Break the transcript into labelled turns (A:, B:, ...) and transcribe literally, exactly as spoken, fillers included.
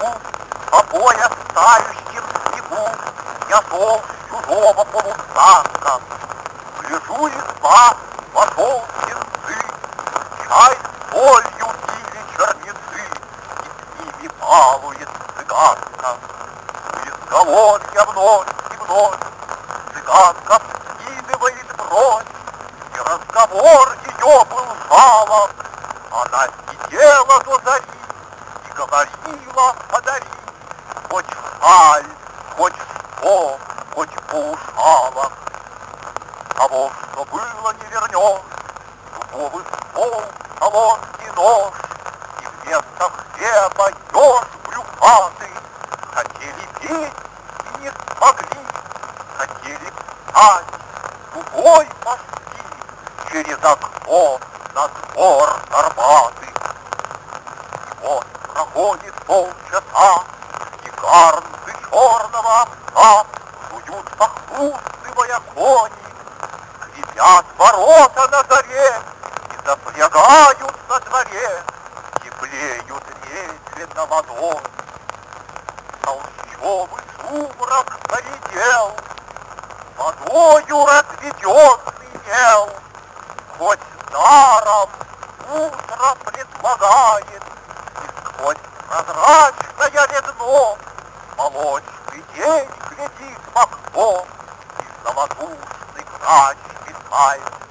A: лесу, по пояс тающим снегу, я шел с чужого полустанка. Гляжу, изба вошел птенцы, чай с солью пили черницы, и с ними балует цыганка. В изголовье вновь и вновь цыганка вскидывает бровь, и разговор ее был жалоб. Она сидела до зари и говорила: подари хоть шаль, хоть что, хоть полушалок. Того, что было, не вернешь, дубовый стол, солонский нож, и вместо хлеба еж брюхатый. Хотели петь и не смогли, хотели встать, другой пошли через окно на двор Арбаты. И вот проходит полчаса, и гарнцы черного овса жуют, похрустывая кони, скрипят ворота на заре и запрягают на дворе, теплеют медленно водой. Толщевый сумрак поредел, водою разведенный мел, хоть даром утро предлагает, и сквозь прозрачное редно молочный день глядит в окно, и золотушный грач питает